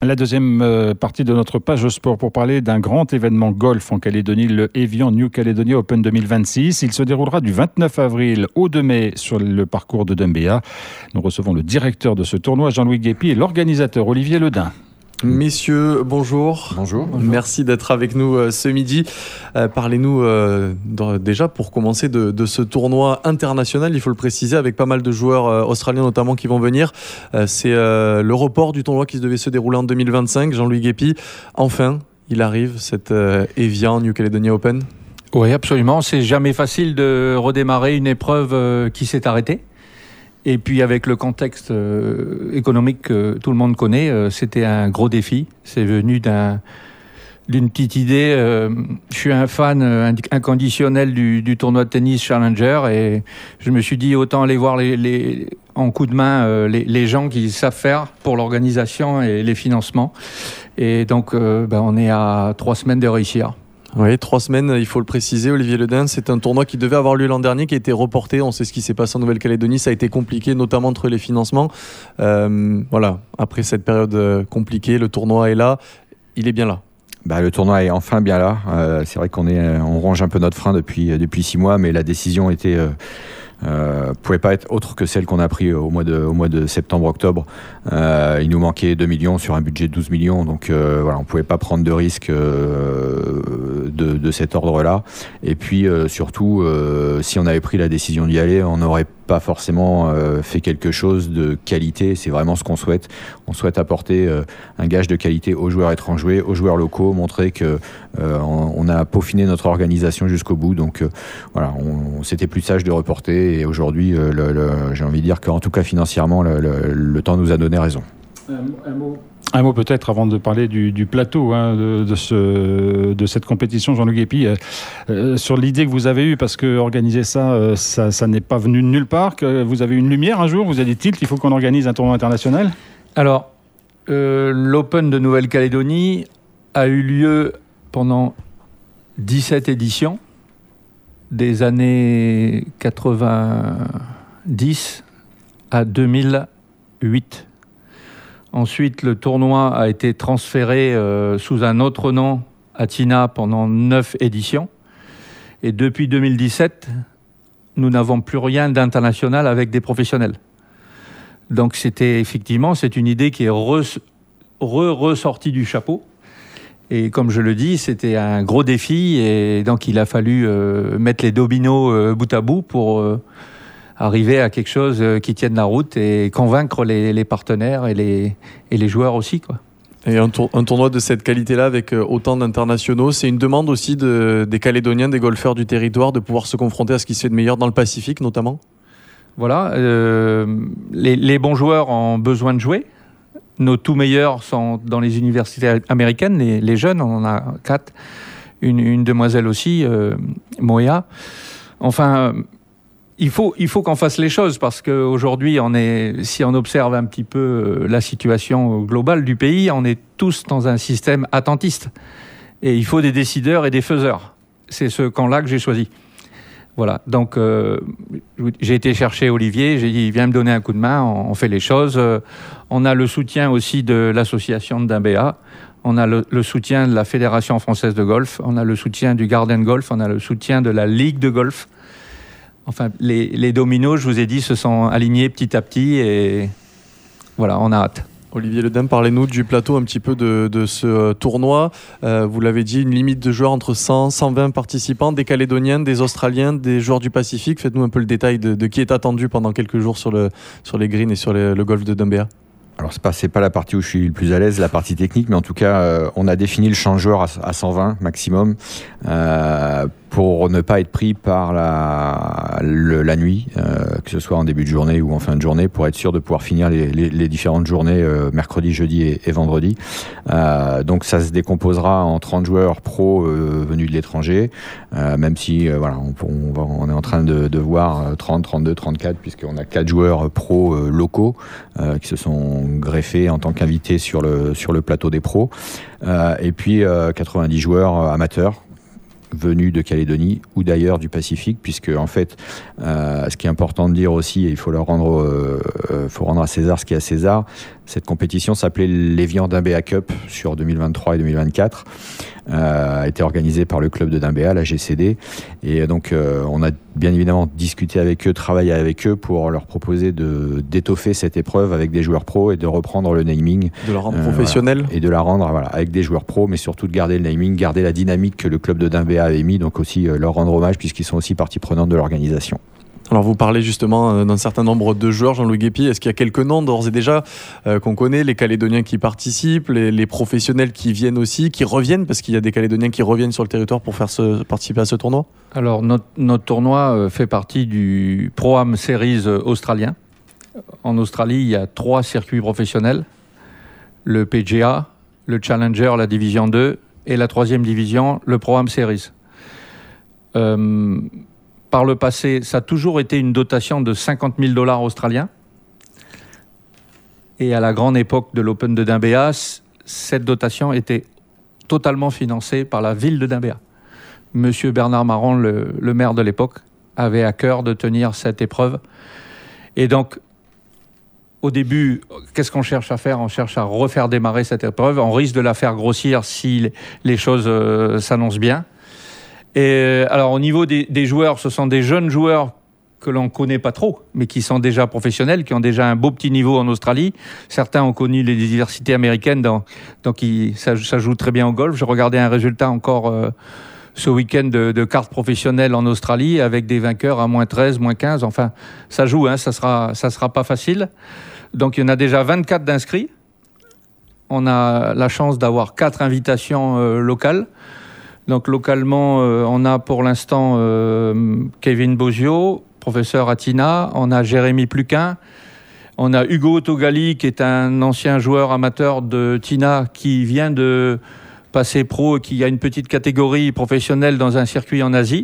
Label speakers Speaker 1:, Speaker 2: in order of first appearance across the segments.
Speaker 1: La deuxième partie de notre page sport pour parler d'un grand événement golf en Calédonie, le Evian New Caledonia Open 2026. Il se déroulera du 29 avril au 2 mai sur le parcours de Doumbéa. Nous recevons le directeur de ce tournoi, Jean-Louis Guépy, et l'organisateur, Olivier Ledin.
Speaker 2: Messieurs, bonjour.
Speaker 3: Bonjour.
Speaker 2: Merci d'être avec nous ce midi. Parlez-nous déjà pour commencer de ce tournoi international, il faut le préciser, avec pas mal de joueurs australiens notamment qui vont venir. C'est le report du tournoi qui devait se dérouler en 2025. Jean-Louis Guépy, enfin, il arrive, cet Evian New Caledonia Open.
Speaker 3: Oui, absolument. C'est jamais facile de redémarrer une épreuve qui s'est arrêtée. Et puis avec le contexte économique que tout le monde connaît, c'était un gros défi. C'est venu d'une petite idée. Je suis un fan inconditionnel du tournoi de tennis Challenger et je me suis dit autant aller voir en coup de main les gens qui savent faire pour l'organisation et les financements. Et donc on est à 3 semaines de réussir.
Speaker 2: Oui, 3 semaines, il faut le préciser, Olivier Ledin, c'est un tournoi qui devait avoir lieu l'an dernier, qui a été reporté. On sait ce qui s'est passé en Nouvelle-Calédonie, ça a été compliqué, notamment entre les financements. Après cette période compliquée, le tournoi est là, il est bien là.
Speaker 4: Le tournoi est enfin bien là. C'est vrai on ronge un peu notre frein depuis 6 mois, mais la décision était... pouvait pas être autre que celle qu'on a pris au mois de septembre-octobre. Il nous manquait 2 millions sur un budget de 12 millions, donc on pouvait pas prendre de risque de cet ordre-là. Et puis surtout, si on avait pris la décision d'y aller, on n'aurait pas forcément fait quelque chose de qualité. C'est vraiment ce qu'on souhaite. On souhaite apporter un gage de qualité aux joueurs étrangers, aux joueurs locaux, montrer que on a peaufiné notre organisation jusqu'au bout. Donc c'était plus sage de reporter. Et aujourd'hui, j'ai envie de dire qu'en tout cas financièrement, le temps nous a donné raison.
Speaker 1: Un mot peut-être avant de parler du plateau de cette compétition, Jean-Louis Guépy, sur l'idée que vous avez eue, parce que organiser ça n'est pas venu de nulle part, que vous avez une lumière un jour, vous avez dit tilt, il faut qu'on organise un tournoi international.
Speaker 3: Alors, l'Open de Nouvelle-Calédonie a eu lieu pendant 17 éditions, des années 90 à 2008. Ensuite, le tournoi a été transféré sous un autre nom à Tina pendant 9 éditions. Et depuis 2017, nous n'avons plus rien d'international avec des professionnels. Donc c'est une idée qui est ressortie du chapeau. Et comme je le dis, c'était un gros défi. Et donc il a fallu mettre les dominos bout à bout pour... arriver à quelque chose qui tienne la route et convaincre les partenaires et les joueurs aussi, quoi.
Speaker 2: Et un tournoi de cette qualité-là avec autant d'internationaux, c'est une demande aussi des Calédoniens, des golfeurs du territoire, de pouvoir se confronter à ce qui se fait de meilleur dans le Pacifique notamment.
Speaker 3: Voilà, les bons joueurs ont besoin de jouer. Nos tout meilleurs sont dans les universités américaines, les jeunes, on en a 4. Une demoiselle aussi, Moya. Enfin... Il faut qu'on fasse les choses parce qu'aujourd'hui, si on observe un petit peu la situation globale du pays, on est tous dans un système attentiste. Et il faut des décideurs et des faiseurs. C'est ce camp-là que j'ai choisi. Voilà. Donc, j'ai été chercher Olivier. J'ai dit, viens me donner un coup de main. On fait les choses. On a le soutien aussi de l'association de Doumbéa. On a le soutien de la Fédération française de golf. On a le soutien du Garden Golf. On a le soutien de la Ligue de golf. Enfin, les dominos, je vous ai dit, se sont alignés petit à petit et voilà, on a hâte.
Speaker 2: Olivier Ledin, parlez-nous du plateau un petit peu de ce tournoi. Vous l'avez dit, une limite de joueurs entre 100 120 participants, des Calédoniens, des Australiens, des joueurs du Pacifique. Faites-nous un peu le détail de qui est attendu pendant quelques jours sur les greens et sur le golf de Doumbéa.
Speaker 4: Alors c'est pas la partie où je suis le plus à l'aise, la partie technique, mais en tout cas on a défini le champ de joueurs à 120 maximum pour ne pas être pris par la nuit, que ce soit en début de journée ou en fin de journée, pour être sûr de pouvoir finir les différentes journées mercredi, jeudi et vendredi. Donc ça se décomposera en 30 joueurs pros venus de l'étranger, même si on est en train de voir 30, 32, 34, puisqu'on a 4 joueurs pros locaux qui se sont greffés en tant qu'invités sur le plateau des pros, et puis 90 joueurs amateurs venus de Calédonie ou d'ailleurs du Pacifique, puisque en fait, ce qui est important de dire aussi, et il faut rendre à César ce qui est à César, cette compétition s'appelait l'Évian Dimbéa Cup sur 2023 et 2024, a été organisée par le club de Dimbéa, la GCD, et donc on a bien évidemment discuté avec eux, travaillé avec eux pour leur proposer d'étoffer cette épreuve avec des joueurs pros et de reprendre le naming.
Speaker 2: De la rendre professionnelle.
Speaker 4: Voilà, et de la rendre avec des joueurs pros, mais surtout de garder le naming, garder la dynamique que le club de Dimbéa avait mis, donc aussi leur rendre hommage puisqu'ils sont aussi partie prenante de l'organisation.
Speaker 2: Alors vous parlez justement d'un certain nombre de joueurs, Jean-Louis Guépy, est-ce qu'il y a quelques noms d'ores et déjà qu'on connaît, les Calédoniens qui participent, les professionnels qui viennent aussi, qui reviennent, parce qu'il y a des Calédoniens qui reviennent sur le territoire pour participer à ce tournoi?
Speaker 3: Alors notre tournoi fait partie du Pro-Am Series australien. En Australie, il y a 3 circuits professionnels, le PGA, le Challenger, la division 2, et la 3e division, le Pro-Am Series. Par le passé, ça a toujours été une dotation de 50 000 $ australiens. Et à la grande époque de l'Open de Dimbéa, cette dotation était totalement financée par la ville de Dimbéa. Monsieur Bernard Marron, le maire de l'époque, avait à cœur de tenir cette épreuve. Et donc, au début, qu'est-ce qu'on cherche à faire? On cherche à refaire démarrer cette épreuve. On risque de la faire grossir si les choses s'annoncent bien. Et alors, au niveau des joueurs, ce sont des jeunes joueurs que l'on ne connaît pas trop, mais qui sont déjà professionnels, qui ont déjà un beau petit niveau en Australie. Certains ont connu les universités américaines, donc ça joue très bien au golf. Je regardais un résultat encore ce week-end de cartes professionnelles en Australie, avec des vainqueurs à -13, -15. Enfin, ça joue, hein, ça sera pas facile. Donc, il y en a déjà 24 d'inscrits. On a la chance d'avoir 4 invitations locales. Donc localement, on a pour l'instant Kevin Bozio, professeur à Tina, on a Jérémy Pluquin, on a Hugo Togali qui est un ancien joueur amateur de Tina qui vient de passer pro et qui a une petite catégorie professionnelle dans un circuit en Asie,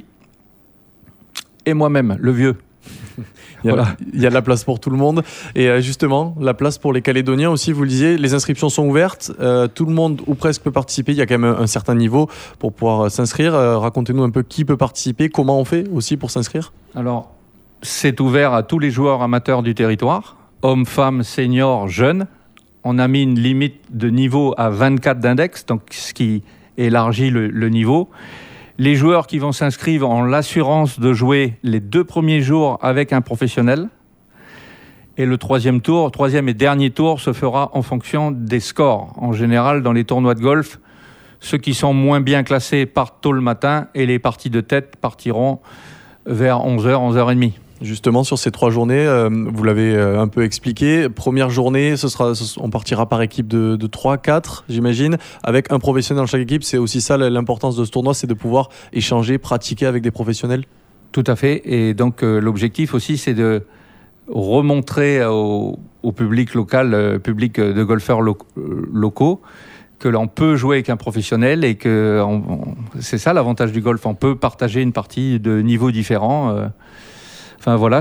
Speaker 3: et moi-même, le vieux.
Speaker 2: Il y a de la place pour tout le monde. Et justement, la place pour les Calédoniens aussi, vous le disiez, les inscriptions sont ouvertes. Tout le monde ou presque peut participer. Il y a quand même un certain niveau pour pouvoir s'inscrire. Racontez-nous un peu qui peut participer, comment on fait aussi pour s'inscrire.
Speaker 3: Alors, c'est ouvert à tous les joueurs amateurs du territoire, hommes, femmes, seniors, jeunes. On a mis une limite de niveau à 24 d'index, donc ce qui élargit le niveau. Les joueurs qui vont s'inscrire ont l'assurance de jouer les 2 premiers jours avec un professionnel. Et le 3e et dernier tour se fera en fonction des scores. En général, dans les tournois de golf, ceux qui sont moins bien classés partent tôt le matin et les parties de tête partiront vers 11h, 11h30.
Speaker 2: Justement, sur ces 3 journées, vous l'avez un peu expliqué. Première journée, on partira par équipe de 3, 4, j'imagine, avec un professionnel dans chaque équipe. C'est aussi ça l'importance de ce tournoi, c'est de pouvoir échanger, pratiquer avec des professionnels.
Speaker 3: Tout à fait. Et donc, l'objectif aussi, c'est de remontrer au public local, public de golfeurs locaux, que l'on peut jouer avec un professionnel et que c'est ça l'avantage du golf. On peut partager une partie de niveaux différents. Enfin voilà,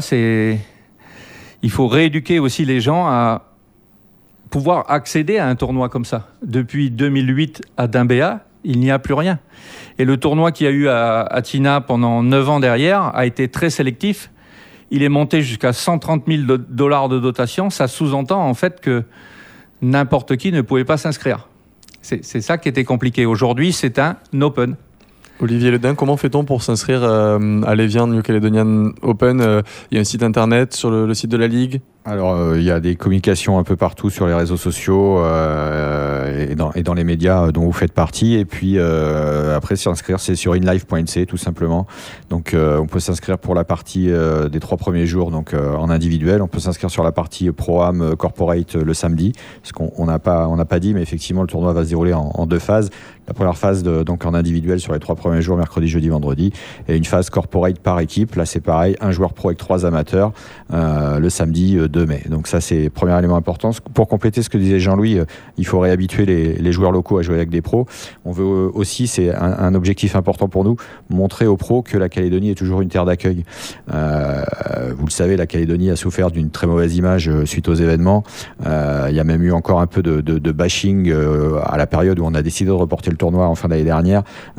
Speaker 3: il faut rééduquer aussi les gens à pouvoir accéder à un tournoi comme ça. Depuis 2008 à Dimbéa, il n'y a plus rien. Et le tournoi qu'il y a eu à Tina pendant 9 ans derrière a été très sélectif. Il est monté jusqu'à 130 000 $ de dotation. Ça sous-entend en fait que n'importe qui ne pouvait pas s'inscrire. C'est ça qui était compliqué. Aujourd'hui, c'est un open.
Speaker 2: Olivier Ledin, comment fait-on pour s'inscrire à l'Évian New Caledonian Open? Il y a un site internet sur le site de la Ligue?
Speaker 4: Alors, il y a des communications un peu partout sur les réseaux sociaux et dans les médias dont vous faites partie. Et puis, après, s'inscrire, c'est sur inlive.nc, tout simplement. Donc, on peut s'inscrire pour la partie des 3 premiers jours, donc en individuel. On peut s'inscrire sur la partie Pro-Am Corporate le samedi, parce qu'on n'a pas dit, mais effectivement, le tournoi va se dérouler en 2 phases. La première phase donc en individuel sur les 3 premiers jours, mercredi, jeudi, vendredi, et une phase corporate par équipe. Là, c'est pareil, un joueur pro avec 3 amateurs. Le samedi, 2 mai. Donc ça, c'est le premier élément important. Pour compléter ce que disait Jean-Louis, il faut réhabituer les joueurs locaux à jouer avec des pros. On veut aussi, c'est un objectif important pour nous, montrer aux pros que la Calédonie est toujours une terre d'accueil. Vous le savez, la Calédonie a souffert d'une très mauvaise image suite aux événements. Il y a même eu encore un peu de bashing à la période où on a décidé de reporter le tournoi en fin d'année dernière,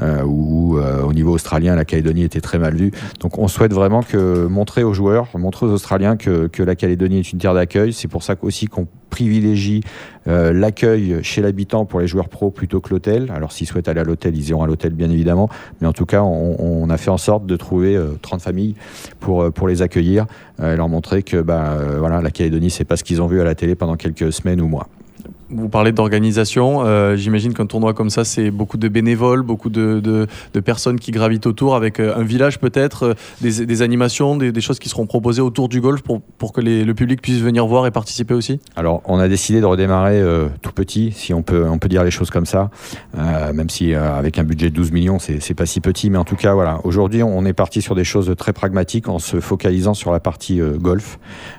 Speaker 4: où au niveau australien, la Calédonie était très mal vue. Donc on souhaite vraiment montrer aux joueurs, montrer aux Australiens que la Calédonie est une terre d'accueil. C'est pour ça aussi qu'on privilégie l'accueil chez l'habitant pour les joueurs pros plutôt que l'hôtel. Alors s'ils souhaitent aller à l'hôtel, ils iront à l'hôtel bien évidemment, mais en tout cas on a fait en sorte de trouver 30 familles pour les accueillir et leur montrer que voilà, la Calédonie, c'est pas ce qu'ils ont vu à la télé pendant quelques semaines ou mois.
Speaker 2: Vous parlez d'organisation, j'imagine qu'un tournoi comme ça, c'est beaucoup de bénévoles, beaucoup de personnes qui gravitent autour, avec un village peut-être, des animations, des choses qui seront proposées autour du golf pour que le public puisse venir voir et participer aussi.
Speaker 4: Alors on a décidé de redémarrer tout petit, si on peut dire les choses comme ça, même si avec un budget de 12 millions, c'est pas si petit, mais en tout cas voilà, aujourd'hui on est parti sur des choses très pragmatiques en se focalisant sur la partie golf,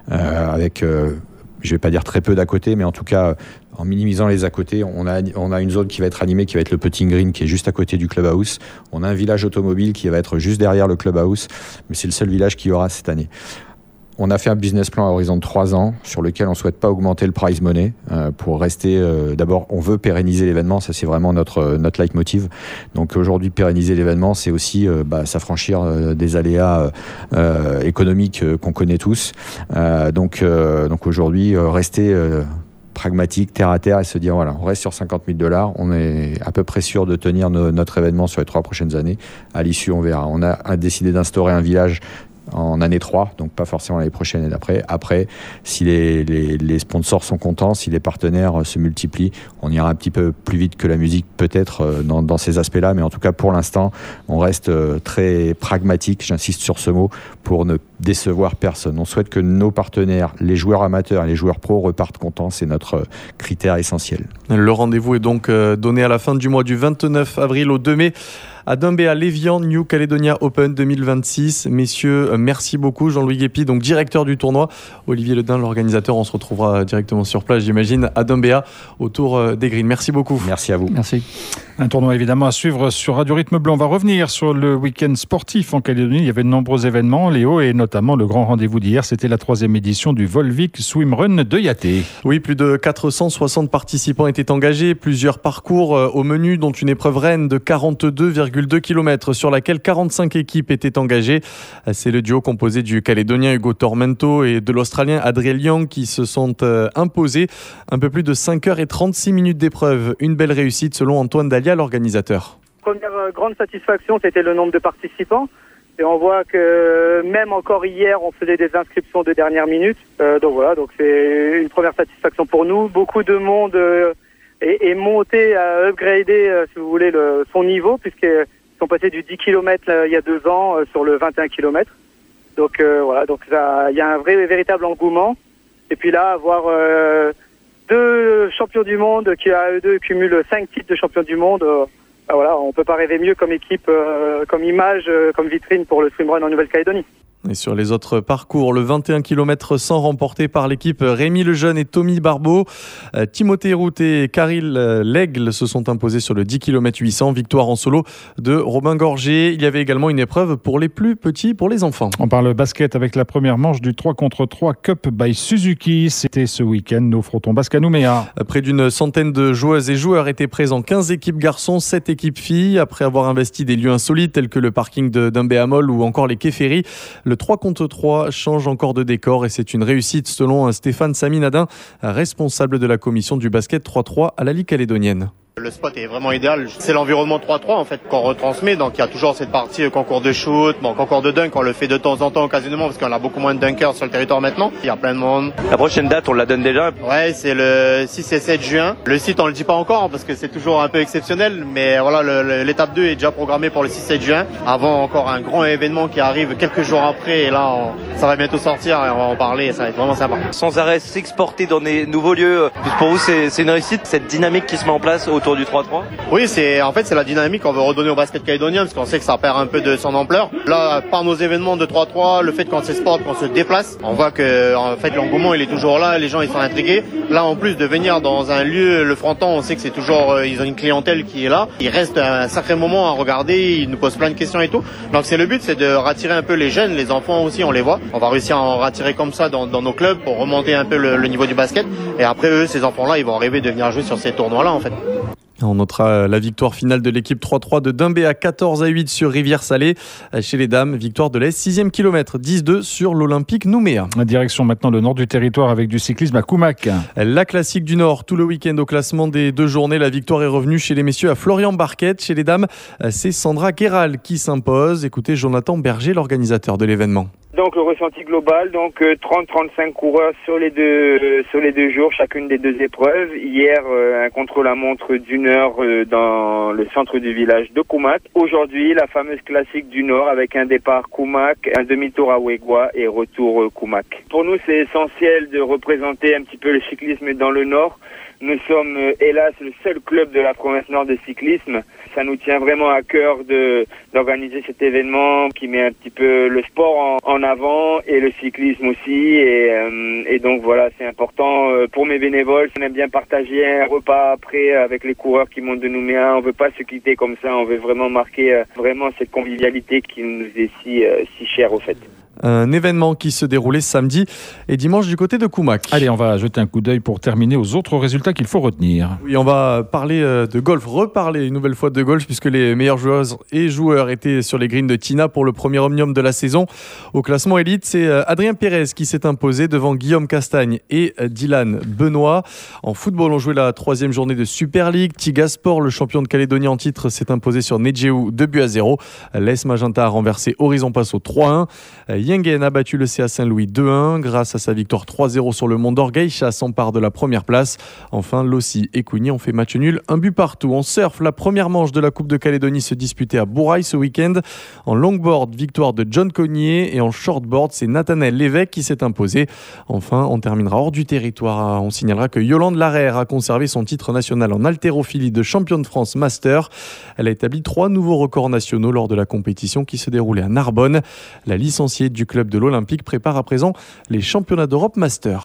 Speaker 4: avec je vais pas dire très peu d'à côté, mais en tout cas en minimisant les à côté. On a une zone qui va être animée, qui va être le putting green, qui est juste à côté du clubhouse. On a un village automobile qui va être juste derrière le clubhouse, mais c'est le seul village qu'il y aura cette année. On a fait un business plan à horizon de 3 ans sur lequel on ne souhaite pas augmenter le prize money pour rester... D'abord, on veut pérenniser l'événement, ça c'est vraiment notre leitmotiv. Donc aujourd'hui, pérenniser l'événement, c'est aussi s'affranchir des aléas économiques qu'on connaît tous. Donc aujourd'hui, rester... pragmatique, terre à terre, et se dire voilà, on reste sur $50,000, on est à peu près sûr de tenir notre événement sur les 3 prochaines années. À l'issue, on verra. On a décidé d'instaurer un village en année 3, donc pas forcément l'année prochaine et d'après. Après, si les sponsors sont contents, si les partenaires se multiplient, on ira un petit peu plus vite que la musique peut-être dans ces aspects-là, mais en tout cas pour l'instant, on reste très pragmatique, j'insiste sur ce mot, pour ne décevoir personne. On souhaite que nos partenaires, les joueurs amateurs et les joueurs pros repartent contents, c'est notre critère essentiel.
Speaker 2: Le rendez-vous est donc donné à la fin du mois du 29 avril au 2 mai. À Doumbéa, l'Évian New Caledonia Open 2026. Messieurs, merci beaucoup. Jean-Louis Guépi, donc directeur du tournoi. Olivier Ledin, l'organisateur. On se retrouvera directement sur place, j'imagine, à Doumbéa, autour des greens. Merci beaucoup.
Speaker 4: Merci à vous.
Speaker 3: Merci.
Speaker 1: Un tournoi évidemment à suivre sur Radio Rythme Bleu. On va revenir sur le week-end sportif en Calédonie. Il y avait de nombreux événements, Léo, et notamment le grand rendez-vous d'hier. C'était la 3e édition du Volvic Swimrun de Yaté.
Speaker 2: Oui, plus de 460 participants étaient engagés. Plusieurs parcours au menu, dont une épreuve reine de 42,2 km sur laquelle 45 équipes étaient engagées. C'est le duo composé du Calédonien Hugo Tormento et de l'Australien Adriel Young qui se sont imposés. Un peu plus de 5h36 d'épreuve. Une belle réussite selon Antoine Dalia, l'organisateur.
Speaker 5: Première grande satisfaction, c'était le nombre de participants. Et on voit que même encore hier, on faisait des inscriptions de dernière minute. Donc voilà, donc c'est une première satisfaction pour nous. Beaucoup de monde est monté à upgrader, si vous voulez, son niveau, puisqu'ils sont passés du 10 km il y a 2 ans sur le 21 km. Donc voilà, donc il y a un véritable engouement. Et puis là, avoir 2 champions du monde qui à eux deux cumulent 5 titres de champions du monde. Voilà, on peut pas rêver mieux comme équipe, comme image, comme vitrine pour le swimrun en Nouvelle-Calédonie.
Speaker 2: Et sur les autres parcours, le 21 km 100 remporté par l'équipe Rémi Lejeune et Tommy Barbeau. Timothée Routet et Caril L'Aigle se sont imposés sur le 10 km 800. Victoire en solo de Robin Gorgé. Il y avait également une épreuve pour les plus petits, pour les enfants.
Speaker 1: On parle basket avec la première manche du 3 contre 3 Cup by Suzuki. C'était ce week-end, nos Frontons Basques à Nouméa.
Speaker 2: Près d'une centaine de joueuses et joueurs étaient présents. 15 équipes garçons, 7 équipes filles. Après avoir investi des lieux insolites tels que le parking de Doumbéa-Mall ou encore les quais ferry, le 3 contre 3 change encore de décor et c'est une réussite selon Stéphane Saminadin, responsable de la commission du basket 3-3 à la Ligue calédonienne.
Speaker 6: Le spot est vraiment idéal. C'est l'environnement 3-3 en fait qu'on retransmet. Donc il y a toujours cette partie concours de shoot, concours de dunk. On le fait de temps en temps occasionnellement parce qu'on a beaucoup moins de dunkers sur le territoire maintenant. Il y a plein de monde.
Speaker 7: La prochaine date, on la donne déjà?
Speaker 6: Ouais, c'est le 6 et 7 juin. Le site, on le dit pas encore parce que c'est toujours un peu exceptionnel. Mais voilà, l'étape 2 est déjà programmée pour le 6-7 juin. Avant encore un grand événement qui arrive quelques jours après. Et là, ça va bientôt sortir et on va en parler. Et ça va être vraiment sympa.
Speaker 7: Sans arrêt s'exporter dans des nouveaux lieux. Pour vous, c'est une réussite, cette dynamique qui se met en place autour autour du 3-3?
Speaker 6: Oui, c'est la dynamique qu'on veut redonner au basket calédonien, parce qu'on sait que ça perd un peu de son ampleur. Là, par nos événements de 3-3, le fait qu'on s'exporte, qu'on se déplace, on voit que en fait l'engouement il est toujours là, les gens ils sont intrigués. Là, en plus de venir dans un lieu, le Fronton, on sait que c'est toujours, ils ont une clientèle qui est là. Il reste un sacré moment à regarder, ils nous posent plein de questions et tout. Donc c'est le but, c'est de rattirer un peu les jeunes, les enfants aussi, on les voit. On va réussir à en rattirer comme ça dans nos clubs pour remonter un peu le niveau du basket. Et après eux, ces enfants-là, ils vont rêver de venir jouer sur ces tournois-là en fait.
Speaker 2: On notera la victoire finale de l'équipe 3-3 de Doumbéa 14-8 sur Rivière-Salée. Chez les dames, victoire de l'Est 6e kilomètre 10-2 sur l'Olympique Nouméa.
Speaker 1: Direction maintenant le nord du territoire avec du cyclisme à Koumac.
Speaker 2: La classique du Nord, tout le week-end au classement des 2 journées. La victoire est revenue chez les messieurs à Florian-Barquette. Chez les dames, c'est Sandra Guéral qui s'impose. Écoutez Jonathan Berger, l'organisateur de l'événement.
Speaker 8: Donc le ressenti global, 30-35 coureurs sur les deux jours, chacune des 2 épreuves. Hier, un contre-la-montre d'1 heure dans le centre du village de Koumac. Aujourd'hui, la fameuse classique du Nord avec un départ Koumac, un demi-tour à Ouégoua et retour Koumac. Pour nous, c'est essentiel de représenter un petit peu le cyclisme dans le Nord. Nous sommes, hélas, le seul club de la province Nord de cyclisme. Ça nous tient vraiment à cœur d'organiser cet événement qui met un petit peu le sport en avant et le cyclisme aussi. Et donc voilà, c'est important pour mes bénévoles. On aime bien partager un repas après avec les coureurs qui montent de Nouméa. On veut pas se quitter comme ça. On veut vraiment marquer vraiment cette convivialité qui nous est si chère au fait.
Speaker 2: Un événement qui se déroulait samedi et dimanche du côté de Koumac.
Speaker 1: Allez, on va jeter un coup d'œil pour terminer aux autres résultats qu'il faut retenir.
Speaker 2: Oui, on va parler de golf, reparler une nouvelle fois de golf puisque les meilleurs joueuses et joueurs étaient sur les greens de Tina pour le premier omnium de la saison. Au classement élite, c'est Adrien Pérez qui s'est imposé devant Guillaume Castagne et Dylan Benoît. En football, on jouait la 3e journée de Super League. Tigasport, le champion de Calédonie en titre, s'est imposé sur Nedjéou 2-0. L'ES Magenta a renversé Horizon Passo 3-1. Yengen a battu le CA Saint-Louis 2-1 grâce à sa victoire 3-0 sur le Mont d'Orgueil. S'empare de la première place. Enfin, Lossi et Cougny ont fait match nul, 1 but partout. En surf, la première manche de la Coupe de Calédonie se disputait à Bourail ce week-end. En longboard, victoire de John Cognier et en shortboard, c'est Nathanaël Lévesque qui s'est imposé. Enfin, on terminera hors du territoire. On signalera que Yolande Larère a conservé son titre national en haltérophilie de championne de France Master. Elle a établi 3 nouveaux records nationaux lors de la compétition qui se déroulait à Narbonne. La licenciée du club de l'Olympique prépare à présent les championnats d'Europe Master.